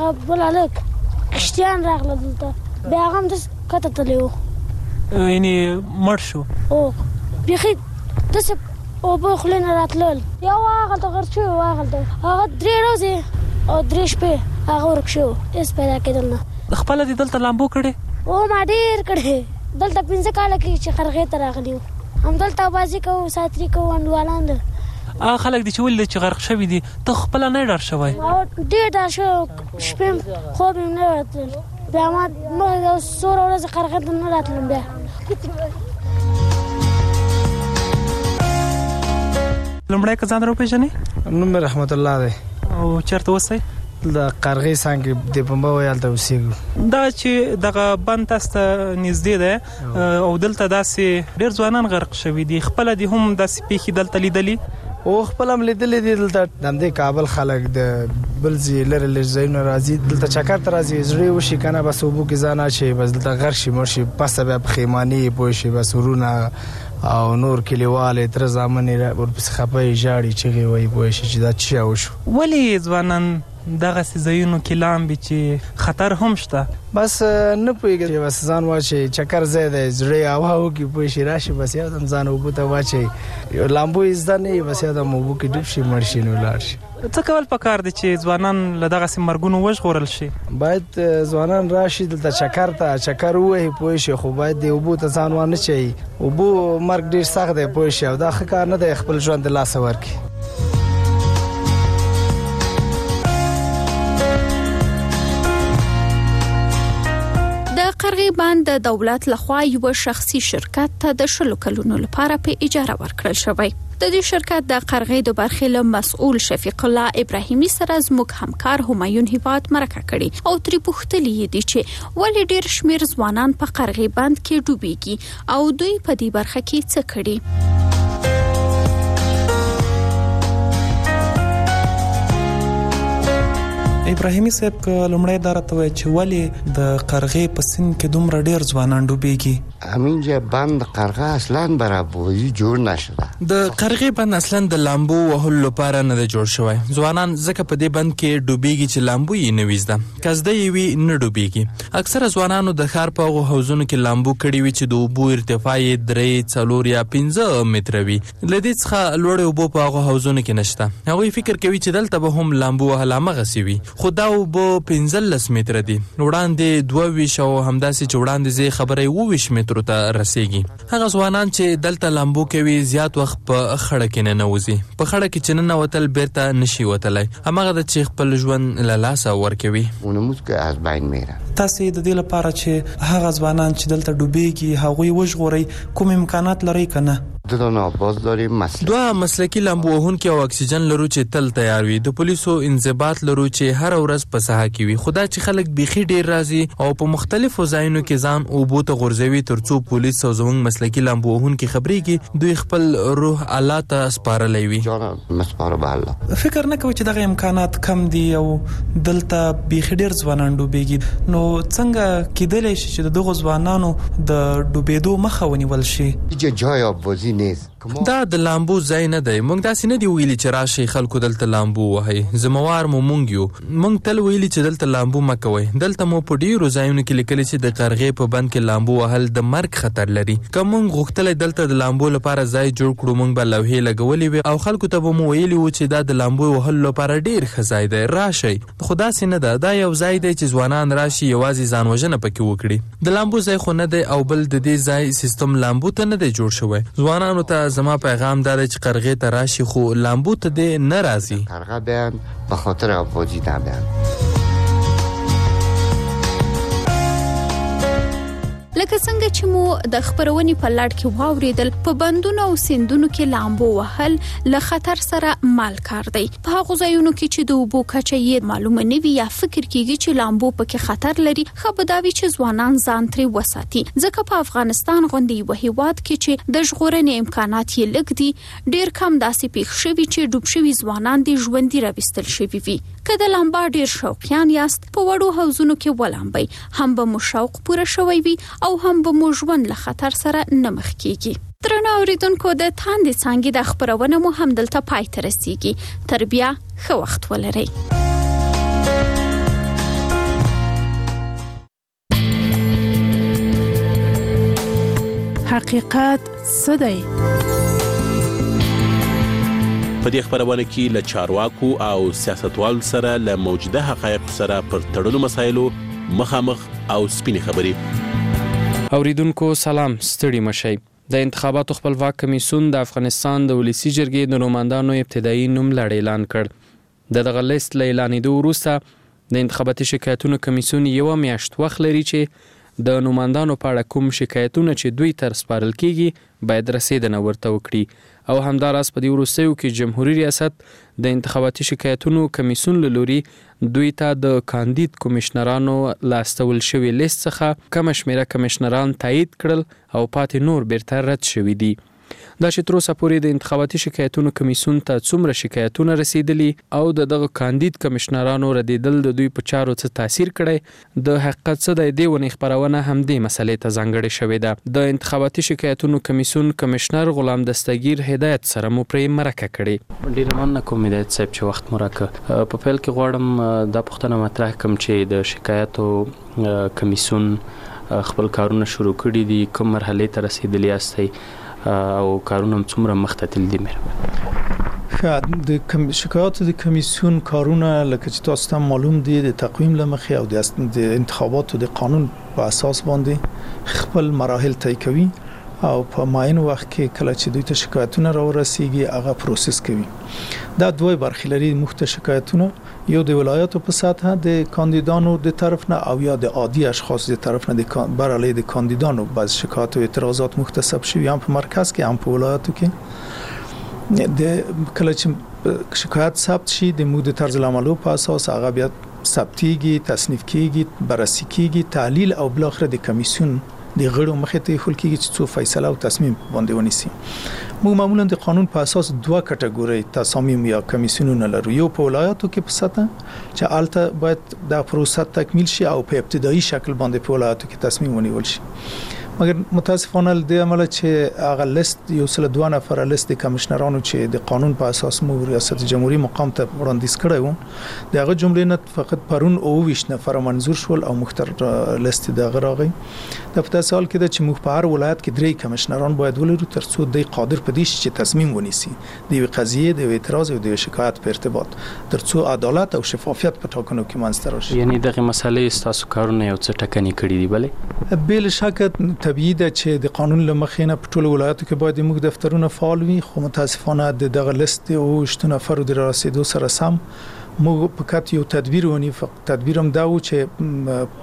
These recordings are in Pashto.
هغه بل هلک کشتیان راغله دلته بیا هغه هم داسې کته تللی و یعنې مړ شو بیخي داسې اوبه خولې نه راتلل یو هغلته غرق شوی و هغلته هغه 3 ورځې او 3 شپې هغه ورک شو هېڅ پیدا کېدل نه خپله دې دلته لامبو کړې ما ډېر کړې دلته 5 کاله کې چې خرغې ته راغلي وو همدلته بازي کوو ساتري کوو انډوالان ده هغه خلک دي چې ولې چې غرق شوي دي ته خپله نه ډار شوی ډېر ډار شوی شپې خوب مې نه راتلل بیا ما څوره ورځې خرغې ته نه راتلم بیا لومړی که ځان راوپېژنې نوم مې رحمت الله دی او چېرته اوسئ د قرغې څانګې د پنبه وایي هلته اوسېږو دا چې دغه بند تاسو ته نږدې دی او دلته داسې ډېر ځوانان غرق شوي دي خپله دې هم داسې پیښې دلته لیدلي او خپل هم لیدلې دي دلته د همدې کابل خلک د بل ځای لرې لرې ځایونه راځي دلته چکر ته راځي زړه یې وشي که نه بس اوبو کې ځان اچوي بس دلته غرق شي مړ شي پسته بیا پښیماني یې پوه شي بس ورونه او نور کلیوال تر زامن ورپسې خپه یې ژاړي چغې وایي پوه شي چې دا څه وشو ولې ځوانان دغسې ځایونو کې لامبي چې خطر هم شته بس نه پوهېږي چې بس ځان واچوي چکر ځای دی زړه یې هوا وکړي پوه شي راشي بس یو دم ځان اوبو ته واچوي لامبو یې زده نه وي بس یو دم اوبو کې ډوب شي مړ شي نو لاړ شي څه کول پکار دی چې ځوانان له دغسې مرګونو وژغورل شي باید ځوانان راشي دلته چکر ووهي پوه شي خو باید د اوبو ته ځان وانه چوي اوبو مرګ ډېر سخت دی پوه شي او دا ښه کار نه دی خپل ژوند د لاسه ورکړي قرغې بند د دولت لخوا یو شخصي شرکت ته د 10 کلونو لپاره په اجاره ورکړل شوی د دې شرکت د قرغې د برخې له مسؤل شفیق الله ابراهیمي سره زموږ همکار همایون هیواد مرکه کړي او تری پوښتلې دي چې ولې ډېر شمیر ځوانان په قرغې بند کې ډوبېږي او دوی په دې برخه کې څه کړي ابراهیمي صاحب لومړی دا راته وایي چې ولې د قرغې په سیند کې دومره ډېر ځوانان ډوبېږي همینجا بند قرغه اصلا برابري جوړ نشده د قرغې بند اصلا د لامبو وهلو لپاره نه جوړ شوی ځوانان ځکه په دې بند کې ډوبېږي چې لامبو یې نه ویزده کزده یې وي نه ډوبېږي اکثره ځوانانو د ښار په هغو حوضونو کې لامبو کړي وي چې د اوبو ارتفاع یې 3 4 یا 15 متره وي له دې څخه لوړې اوبو په هغو حوضونو کې نشته هغوی فکر کوي چې دلته به هم لامبو وهل همغسې وي خو دا اوبه 15 متره دي وړاندې 22 او همداسې چې وړاندې زی خبره 22 مترو ته رسیږي هغه ځوانان چې دلته لامبو کوي زیات وخت په خړه کې نه نوځي په خړه کې چې نه وتل بیرته نشي وتلای همغه د چې خپل ژوند له لاسه ورکوي اونموز که از بین میره تاسو د دې لپاره چې هغه ځوانان چې دلته ډوبېږي هغوی وژغوري کوم امکانات لري کنه دلته باز داریم دوه مسلکی لامبو وهونکي او اکسیجن لرو چې تل تیار وي د پولیسو انضباط لرو چې هر ورځ په ساحه کې وي خدا چې خلک بيخي ډیر راځي او په مختلفو ځایونو کې ځان او بوته غورځوي ترڅو پولیس او زموږ مسلکی لامبو وهونکي خبريږي دوی خپل روح الله ته سپارلې وي مسپاره به الله فکر نه کوي چې دغه امکانات کم دي او دلته بيخي ډیر ځوانان ډوبېږي نو څنګه کېدلی شي چې دغه ځوانانو د ډوبېدو مخه ونیول شي جای آبوازی دا د لامبو ځای نه دی مونږ داسې نه دی ویلي چې راشي خلکو دلته لامبو وهي زموار مو مونږ یو مونږ تل ویلي چې دلته لامبو مکوي دلته مو په ډیرو ځایونو کې لیکلي چې د قرغې په بند کې لامبو وهل د مرګ خطر لري کوم مونږ غوښتل دلته د لامبو لپاره ځای جوړ کړو مونږ به لوحې لګولې وي او خلکو ته به مو ویلي و چې دا د لامبو وهل لپاره ډیر ښه ځای دی راشي خدا سي نه دا یو ځای دی چې ځوانان راشي یوازې ځان وژنه پکې وکړي د لامبو ځای خو نه دی او بل د دې ځای سیستم لامبو ته نه دی جوړ شوی ځوانانو ته زما پیغام دار چې قرغې ته راشي خو لامبو ته دې نه راځي قرغه بیان به خاطر آبادی نه بیان لکه څنګه چې مو د خبرونې په لړ کې واوریدل په بندونو او سیندونو کې لامبو وهل له خطر سره مال کار دی په هغه ځایونو کې چې د اوبو کچه یې معلومه نه وي یا فکر کیږي چې لامبو پکې خطر لري خبرداوي چې ځوانان ځان ترې وساتي ځکه په افغانستان غونډې یو هیواد کې چې د ژغورنې امکانات یې لږ دي ډیر کم داسې پیښ شوي چې ډوب شوي ځوانان دي ژوندۍ راوستل شوي وي کله لامبا ډیر شوقیان یاست په وړو حوضونو کې ولامبي هم به مو شوق پوره شوی وي او هم به مو ژوند له خطر سره نه مخ کیږي درنو اوریدونکو د تاندې څنګه د خبرونه مو هم دلته پای ته رسیږي تر بیا ښه وخت ولرئ حقیقت څه دی؟ په دې خبرونه کې له چارواکو او سیاستوالو سره له موجوده حقایق سره پر تړلو مسایلو مخامخ او سپینې خبرې. اوریدونکو سلام، ستړي مشئ. د انتخاباتو خپلواک کمیسیون د افغانستان د ولسی جرګې د نوماندانو ابتدایي نوم لړ اعلان کړ. دغه لیست له اعلانېدو وروسته د انتخاباتي شکایتونو کمیسیون یو میاشت وخت لري چې د نوماندانو په اړه کوم شکایتونه چې دوی تر سپارل کیږي باید رسیدنه ورته وکړي. او همداراز په دې وروستیو کې جمهوریت ریاست د انتخاباتي شکایتونو کمیسیون له لوري دوی ته د کاندید کمشنرانو لاستول شوی لیست څخه کم شمیره کمشنران تایید کړل او پاتې نور بیرته رد شوی دي. دا چې تر اوسه پورې د انتخاباتي شکایتونو کمیسیون ته څومره شکایتونه رسیدلي او دغه کاندید کمشنرانو ردیدل د دوی په چارو څه تاثیر کړی د حقیقت څه دی دی ونې خبرونه هم دې مسلې ته ځانګړې شوې ده. د انتخاباتي شکایتونو کمیسیون کمشنر غلام دستگیر هدایت سره مو پرې مرکه کړې. ډیر مننه کوم هدایت صاحب چې وخت مرکه په پیل کې غواړم دا پوښتنه مطرح کوم چې د شکایتو کمیسیون خپل کارونه شروع کړي دي، کوم مرحله ته رسیدلی یاستئ او کارونه څومره مخته تللی دي؟ مهرباني. د شکایاتو د کمیسیون کارونه لکه چې تاسو ته معلوم دي د تقویم لمخې او د انتخاباتو د قانون په اساس باندې خپل مراحل طی کوي او په معین وخت کې کله چې دوی ته شکایتونه راورسیږي هغه پروسس کوي. دا دوه برخې لري، مخته شکایتونه یو د ولایتو په سطح د کاندیدانو د طرف نه او یا د عادي اشخاص د طرف نه د برالې د کاندیدانو بعض شکایت او اعتراضات مختصب شوی هم په مرکز کې هم په ولایتو کې. د کله چې شکایت ثبت شي د مو د طرز العملو په اساس هغه بیا ثبتيږي، تصنیف کیږي، بررسي کیږي، تحلیل او بل اخر د کمیسیون د غړو مخې ته خل کېږي چې څو فیصله او تصمیم باندې ونیسي. موږ معمولا د قانون په اساس دوه کټګوري تصامیم یا کمیسیونونه لرو. یو په ولایتو کې په سطح چې الته باید د پروسه تکمیل شي او په ابتدایي شکل باندې په ولایتو کې تصمیم ونیول شي. مګر متاسفانه د عمل چې هغه لیست یو سل 2 نفر لیست د کمشنرانو چې د قانون په اساس مو ریاست جمهوریت مقام ته وړاندیز کړو دغه جملې نه فقط پرون او 20 نفر منظور شول او مختار لیست دغه راغی. د په سال کې د چې مخ په هر ولایت کې 3 کمشنران باید ولرو ترڅو د قادر پدې شي چې تصمیم ونیسي د قضیه د اعتراض او د شکایت په ارتباط ترڅو عدالت او شفافیت په ټاکنو کې منځته راشي. یعنی دغه مسلې تاسو کارونه یو څه ټکنی کړی دی؟ بله بل شک طبيعي ده چې د قانون لمخې نه په ټولو ولایتو کې باید موږ دفترونه فعال وي، خو متاسفانه دغه لیست او 8 نفر د رسیدو سره سم موږ فقط یو تدبیر ونی. تدبیر هم دا و چې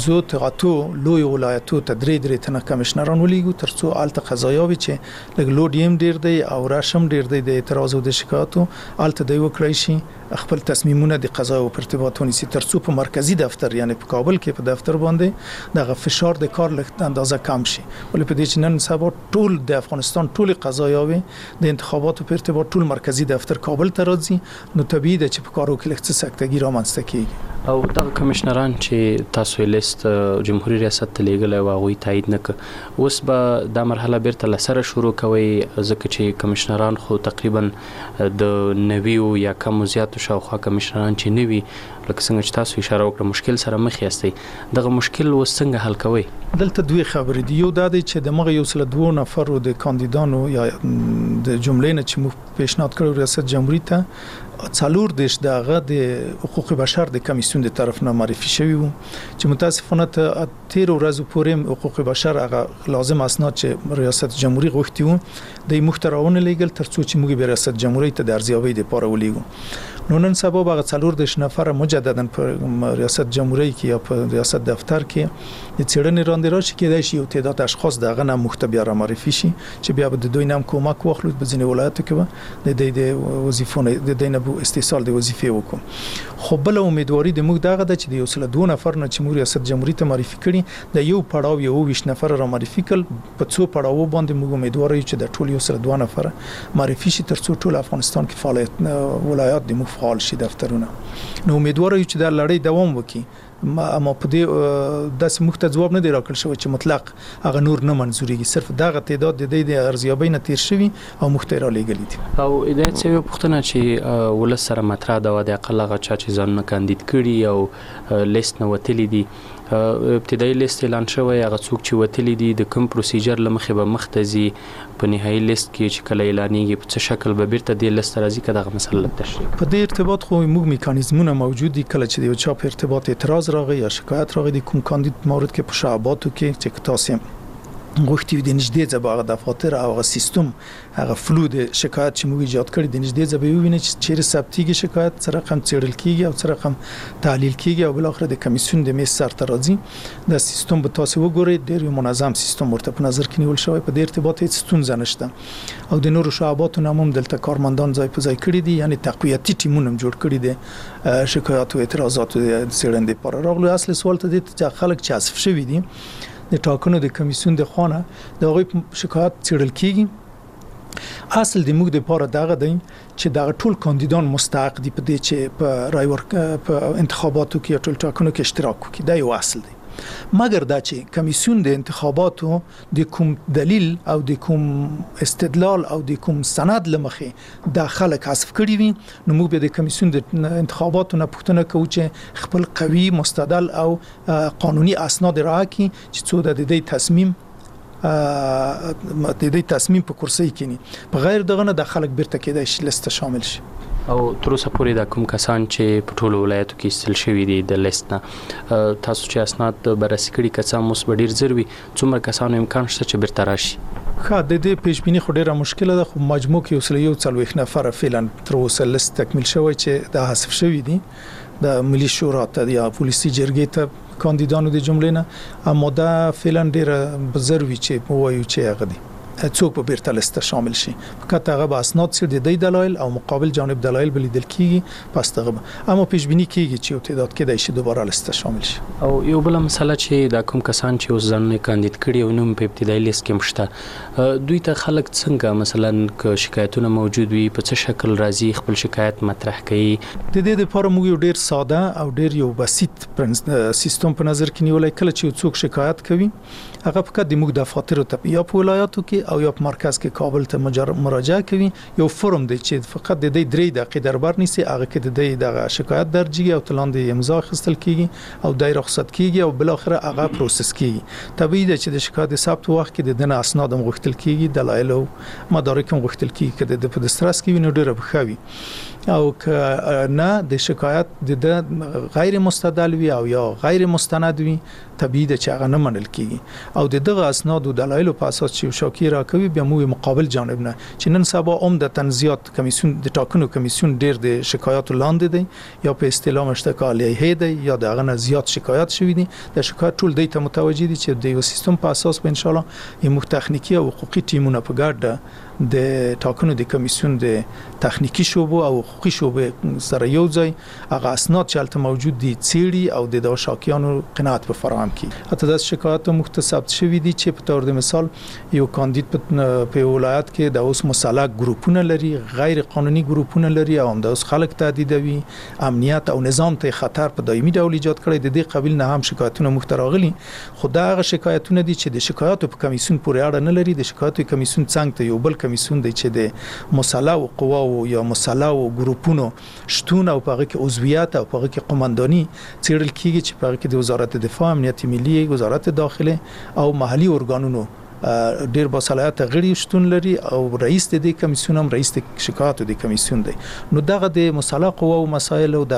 15 لوی ولایتو ته 3 تنه کمشنران ولېګو ترڅو الته قضایاوي چې لګ لوډ یم ډیر دی او راشم ډیر دی د اعتراض او د شکایتو الته دی وکړای شي خپل تصمیمونه د قضا او ارتباط ونیسي ترڅو په مرکزی دفتر یعنی په کابل کې په دفتر باندې دغه فشار د کار لږ اندازه کم شي. ولې په دې چې نن سبا ټول د افغانستان ټول قضایاوي د انتخاباتو په ارتباط ټول مرکزی دفتر کابل ته راځي، نو طبيعي ده چې په کارو کې لږ څه سکتګي رامنځته کیږي. او دغه کمشنران چې تاسو لیست جمهوریت ریاست ته لیږل او هغه تایید نه کړ، اوس به دا مرحله بیرته لسره شروع کوي ځکه چې کمشنران خو تقریبا د 90 یا کم زیاتو شاوخوا کمشنران چې نوي لکه څنګه چې تاسو اشاره وکړه مشکل سره مخ یاستئ، دغه مشکل اوس څنګه حل کوئ؟ دلته دوی خبرې دی. یو دا دی چې د مغه یو سل 2 نفر د کاندیدانو یا د جملې نه چې مو پیشنهاد کړو ریاست جمهوریت ته څلور دیش دغه د حقوق بشر د کمیسیون د طرف نه معرفي شوی وو چې متاسفانه ته 13 ورځې پورې حقوق بشر هغه لازم اسناد چې ریاست جمهوریت غوښتي وو د محترمونه لیګل ترڅو چې موږ به ریاست جمهوریت ته د ارزیابۍ لپاره ولېګو. نو نن سبا هغه څلور دیش نفر مجددا په ریاست جمهوریت کې یا په ریاست دفتر کې د چېړنې راندې راشي کېدای شي یو تعداد اشخاص دغه نه مختبر را معرفي شي چې بیا به د دوی نام کومک واخلو په ځینې ولایتو کې د وظیفونو د دینه استیصال د وظیفې وکړو. خو بل امیدواري د موږ دغه د چې د یو سل 2 نفر نه چې موږ ریاست جمهوریت ته معرفي کړي د یو پړاو یو 20 نفر را معرفي کړ په څو پړاو باندې موږ امیدوار یو چې د ټول یو سل 2 نفر معرفي شي ترڅو ټول افغانستان کې فعالیت ولایت د مو فعال شي دفترونه. نو امیدوار یو چې د لړۍ دوام وکړي اما په دې داسې مخ ته جواب نه دی راکړل شوی چې مطلق هغه نور نه منزوريږي، صرف دغه تعداد د دې ارزیابۍ نه تیر شوی او مخ ته را لېږلي دي. او هدایت سوي پوښتنه چې ولس سره مطرح ده د اقل هغه چا چې ځانونه کاندید کړي او لیست نه وتلی دي، ابتدایي لیست اعلان شوی، هغه څوک چې وتلی دي د کوم پروسیجر لمخې به مختزي په نهایي لیست کې چې کله اعلانېږي په څه شکل به بیرته د لیست راځي که دغه مسله تشریح په دې ارتباط خو موږ میکانیزمونه موجود دي. کله چې یو چا په ارتباط اعتراض راغی یا شکایت راغی د کوم کاندید مورد کې په شعباتو کې چې تاسو غوښتي د نږدې ځباغه دفاتر او هغه سیستم هغه فلو د شکایت چې موږ ایجاد کړی د نږدې ځبې ویني چې چیرې ثبتېږي شکایت څه رقم څېړل کیږي او څه رقم تحلیل کیږي او بل اخر د کمیسیون د میز سر ته راځي. د سیستم به تاسو وګورئ ډېر یو منظم سیستم ورته په نظر کې نیول شوی، په دې ارتباط هیڅ ستونزه نشته او د نورو شعباتو هم دلته کارمندان ځای په ځای کړي دي، یعنی تقویتي ټیمونه جوړ کړي دي شکایت او اعتراضات د څېړنې لپاره. راغلو اصل سوال ته د خلک چې حذف شوي دي د ټاکنو د کمیسیون د خوانه د هغوی شکایت څېړل کیږي. اصل د موږ لپاره دغه دی چې دغه ټول کاندیدان مستحق دي په دې چې په رای په انتخاباتو کې ټول ټاکنو کې اشتراک وکړي، دا یو اصل دی. مګر دا چې کمیسیون د انتخاباتو د کوم دلیل او د کوم استدلال او د کوم سند لمخې د خلک حذف کړي وي، نو موږ به د کمیسیون د انتخاباتو نه پوښتنه کوو چې خپل قوي مستدل او قانوني اسناد راکړي چې څو د دې تصمیم په کرسي کې په غیر دغه نه د خلک بیرته کېدای شي لیست شامل شي. او تر اوسه پورې د کوم کسان چې په ټولو ولایتو کې ایستل شوي دي د لیست نه تاسو چې اسناد بررسي کړي کسان مو ډېر زر وي، څومره کسانو امکان شته چې بیرته راشي؟ د دې پیشبینی خو ډیره مشکله ده، خو مجموع کې یو 40 نفر فعلا تر اوسه لیست تکمیل شوی چې د حذف شوي دي د ملي شورا ته یا پولیسي جرګې ته کاندیدانو د جملې نه، اما دا فعلا ډیره بزر وي چې وایو چې هغه دي څوک په بیرته لیست شامل شي. فقط هغه به اسناد سره د دلایل او مقابل جانب دلایل بلیدل کیږي، پس دغه اما پیشبینی کیږي چې یو تعداد کېدای شي دوباره لیست شامل شي. او یو بل مسله چې د کوم کسان چې اوس ځانونه کاندید کړي او نوم په ابتدایي لیست کې مشته، دوی ته خلک څنګه مثلا ک شکایتونه موجود وي په څه شکل راځي خپل شکایت مطرح کوي؟ د دې لپاره موږ یو ډیر ساده او ډیر یو بسيط سیستم په نظر کې نیولای. کله چې څوک شکایت کوي هغه فقط د موږ دفاتر ته یا په ولایاتو کې او یا په مرکز کې کابل ته مراجعه کوي، یو فرم دی چې فقط د دې 3 دقیقې دربار نیسي، هغه کې د دغه شکایت درجیږي او تلاندې امضا اخیستل کیږي او دای رخصت کیږي او بل اخر هغه پروسس کیږي. طبیعي ده چې د شکایت ثبت وخت کې د دنه اسناد هم غوښتل کیږي، دلایل او مدارک هم غوښتل کیږي چې د پدسترس کې ویني ډیره بخوي او که نه د شکایت د غیر مستدل وي او یا غیر مستند وي، طبیعي ده چې هغه نه منل کیږي او دغه اسناد او دلایل په اساس چې شاکی راکوي بیا مو مقابل جانب نه چې نن سبا عمدتاً زیات کمیسیون د ټاکنو کمیسیون ډیر د شکایت لاندې دی یا په اصطلاح مشترک علیه دی یا دغه نه زیات شکایت شوی دي. د شکایت ټول دی ته متوجي دي چې د یو سیستم په اساس به ان شاء الله یو تخنیکی او حقوقي ټیمونه په ګډه د ټاکنو د کمیسیون د تخنیکی شوبو او حقوقي شوبو سره یو ځای هغه اسناد چې البته موجود دي څیړي او د شاکیانو قناعت به فراهم کړي. حتی د شکایت مختصب شوی دي چې په تور د مثال یو کاندید په ولایت کې د اوس مسلک ګروپونه لري، غیر قانوني ګروپونه لري او هم د اوس خلک تهدیدوي، امنیت او نظام ته خطر په دایمي ډول ایجاد کړي. د دې قبیل نه هم شکایتونه مختراغلي، خو دا هغه شکایتونه دي چې د شکایتو په کمیسیون پورې اړه نه لري. د شکایتو کمیسیون څنګه ته یو بل کمیسیون دی چې د مسلح او قواو یا مسلح او ګروپونو شتون او په هغه کې عضویت او په هغه کې قومنداني څیړل کیږي چې په هغه کې د وزارت دفاع، امنیت ملي، وزارت داخله او محلي ارګانونو ډیر باصلاحیت غړي شتون لري او رئیس د دې کمیسیون هم رئیس د شکایت د کمیسیون دی. نو دغه د مسلح قوا او مسایل او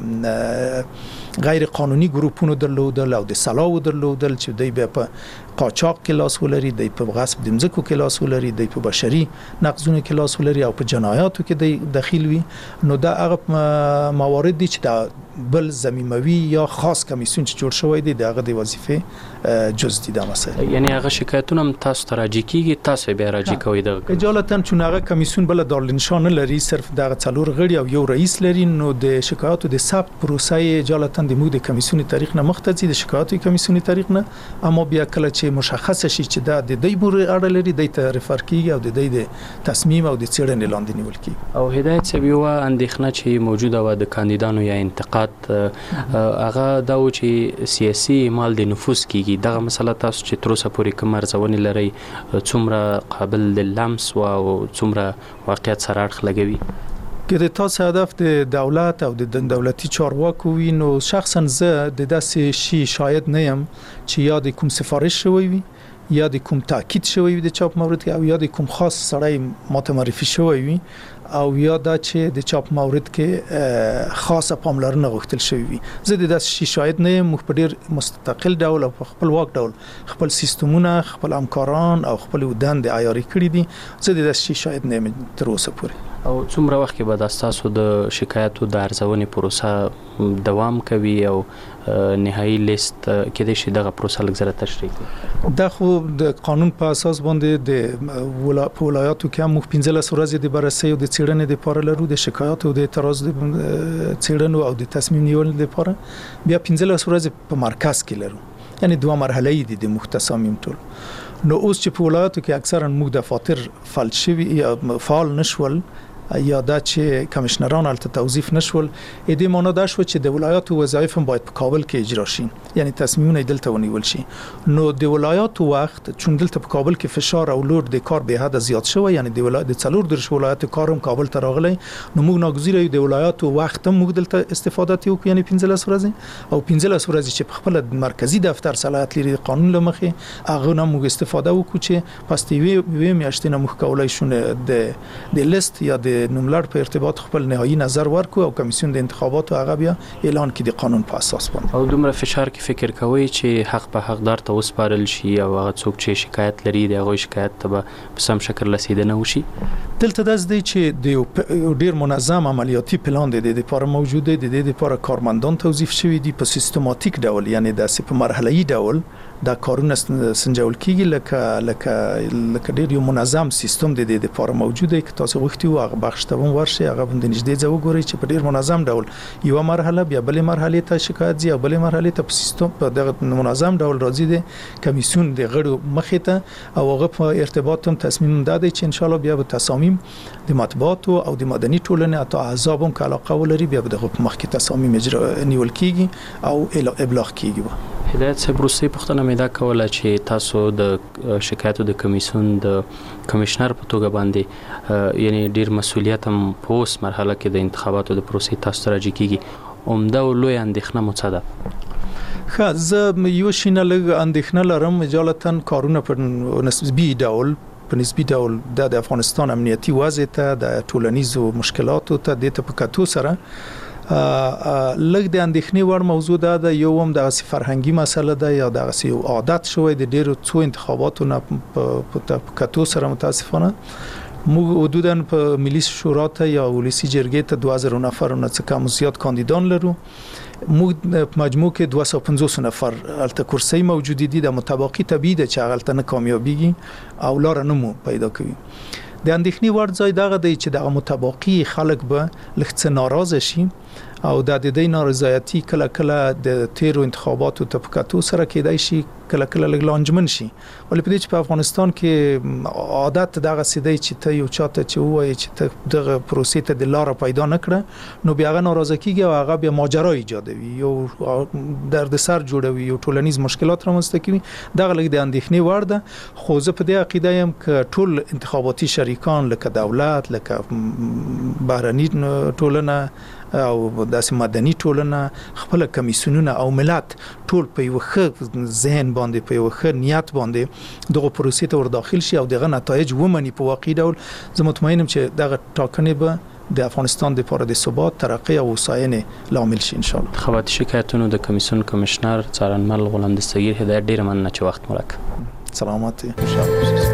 دغه غیر قانوني ګروپونو درلودل او د سلاو درلودل چې دوی به په قاچاق کې لاس ولري، دوی په غصب د مځکو کې لاس ولري، دوی په بشري نقضونو کې لاس ولري او په جنایاتو کې دوی دخیل وي. نو دا هغه موارد دي چې د بل ضمیموي یا خاص کمیسیون چې جوړ شوی دی دغه د وظیفه جز دي دا مسایل. یعنی هغه شکایتونه تاسو ته راځي کیږي، تاسو به راځي کوي دغه اجالتا چون هغه کمیسیون بل دارالنشان لري، صرف دغه څلور غړي او یو رئیس لري. نو د شکایاتو د ثبت پروسه اجالتا د موږ د کمیسیون تاریخ نه مختصي د شکایاتو کمیسیون تاریخ نه، اما بیا کله چې چې مشخص شي چې دا د دې پورې اړه لري د ته ریفر کیږي او د دې د تصمیم او د څېړنې لاندې نیول کیږي. او هدایت سبي و اندېښنه چې موجوده و د کاندیدانو یا انتقاد هغه دا و چې سیاسي اعمال د نفوذ کیږي. دغه مسله تاسو چې تر اوسه پورې کوم ارزونې لري څومره قابل د لمس او څومره واقعیت سره اړخ لګوي؟ که د تاسو هدف د دولت او د دولتي چارواکو وي نو شخصا زه د داسې شي شاید نه يم چې یا د کوم سفارش شوی وي یا د کوم تاکید شوی وي د چاپ مورد کې او یا د کوم خاص سړی ماته معرفي شوی وي او یا دا چې د چاپ مورد کې خاصه پاملرنه غوښتل شوی وي. زه د داسې شي شاید نه يم. په ډیر مستقل ډول او په خپل واک ډول خپل سیستمونه خپل همکاران او خپل ودان د عیاري کړی دي. زه د داسې شي شاید نه یم تر اوسه پورې. او څومره وخت کې به تاسو د شکایتو د ارزونې پروسه دوام کوي او نهایی لیست کې د شي دغه پروسه لږ تشریح کړئ؟ دا خو د قانون په اساس باندې د ولایاتو کې هم 15 ورځې د بررسي او د څېړنې لپاره لرو، د شکایت او د اعتراض د څېړنو او د تصمیم نیولو لپاره بیا 15 ورځې په مرکز کې لرو. یعنی دوه مرحله دي د مختصامیم ټول. نو اوس چې په ولایاتو کې اکثرا موږ دفاتر فعال شوي یا فعال نشول یا دا چې کمشنران البته توظیف نشول، دې معنی دا شو چې د ولایاتو وظایف هم باید په کابل کې اجرا شي، یعنی تصمیمونه دلته ونیول شي. نو د ولایاتو وخت چون دلته په کابل کې فشار او لود د کار به حد زیات شوی، یعنی د ولایت د څلور درش ولایت کارم کابل ته راغلی، نو موږ ناګزیره د ولایاتو وخت هم موږ دلته استفاده وکړو، یعنی 15 ورځې او 15 ورځې چې په خپل مرکزی دفتر صلاحیت لري قانون لمخې هغه نه موږ استفاده وکړو چې پس دی میاشتې نه موږ کولای شو د لیست یا د نوملړ په ارتباط خپل نهایی نظر ورکو او کمیسیون د انتخاباتو هغه بیا اعلان کړي د قانون په اساس باندې. او دومره فشار کې فکر کوي چې حق په حقدار ته وسپارل شي او هغه څوک چې شکایت لري د هغه شکایت ته په سم شکل رسیدنه وشي؟ دلته د دې چې د ډیر منظم عملیاتي پلان د دې لپاره موجود دی، د دې لپاره کارمندان توظیف شوی دي په سیستماتیک ډول، یعنی د په مرحله‌ای ډول دا کارونه سنجول کیږي لکه ډیر یو منظم سیستم د دې لپاره موجود دی. که تاسو غوښتي هغه بخش ته ورشي هغه د نږدې ځو ګوري چې په ډیر منظم ډول یو مرحله بیا بلې مرحله ته شکایت زی او بلې مرحله ته په سیستم په دغه منظم ډول راځي د کمیسیون د غړو مخې ته او هغه په ارتباط هم تصمیم دادی چې ان شاء الله بیا به تصامیم د مطبوعات او د مدني ټولنې او احزاب هم علاقه ولري، بیا به دغه په مخ کې تصامیم اجرا نیول کیږي او ابلاغ کیږي. هدایت صاحب روسي پښتنه مې دا کوله چې تاسو د شکایتو د کمیسیون د کمشنر په توګه باندې یعنی ډیر مسولیت هم په اوس مرحله کې د انتخاباتو د پروسې تاسو ته راځي کیږي، عمده او لوی اندېښنه مو څه ده؟ زه یو شینه لږ اندېښنه لرم اجالتا کارونه په نسبی ډول د افغانستان امنیتي وضع ته د ټولنیزو مشکلاتو ته د تپکاتو سره لږ د اندېښنې وړ موضوع ده. یو هم د فرهنګي مسله ده یا د یو عادت شوی د ډیرو څو انتخاباتو نه په کتو سره متاسفانه موږ حدوداً په ملي شورا ته یا ولسی جرګې ته 2000 نفر نه څه کم زیات کاندیدان لرو. موږ په مجموع کې 250 نفر الته کرسي موجود دي، د متباقي طبيعي د چاغلته نه کامیابیږي او لار نه مو پیدا کوي. د اندېښنې وړ ځای دغه دی چې د متباقي خلک به لږ ناراضه شي او د دې نارضایتي کله کله د تیرو انتخاباتو تفکاتو سره کېدای شي کله کله لږ لانجمن شي. ولې په دې چې په افغانستان کې عادت دغه سیدی چې ته یو چاته چې وایي چې ته دغه پروسې ته د لار پیدا نکړه نو بیا هغه ناراضه کیږي او هغه بیا ماجرا ایجادوي، یو دردسر جوړوي، یو ټولنیز مشکلات رامنځته کوي. دغه لږ د اندېښنې وړ ده. خو زه په دې عقیده یم چې ټول انتخاباتي شریکان لکه دولت لکه بهرني ټولنه او داسې مدني ټولنه خپل کمیسیونونه او ملت ټول په یو ښه ذهن باندې په یو ښه نیت باندې دغه پروسې ته ور داخل شي او دغه نتایج ومني په واقعي ډول. زه مطمئنم چې دغه ټاکنې به د افغانستان لپاره د ثبات، ترقی او هوساینې لامل شي ان شاء الله. خبرت شکایتونو د کمیسیون کمشنر څارنمل غلام دستگیر هدایت ډیر مننه چې وخت مو راکړ. سلامات ان شاء الله.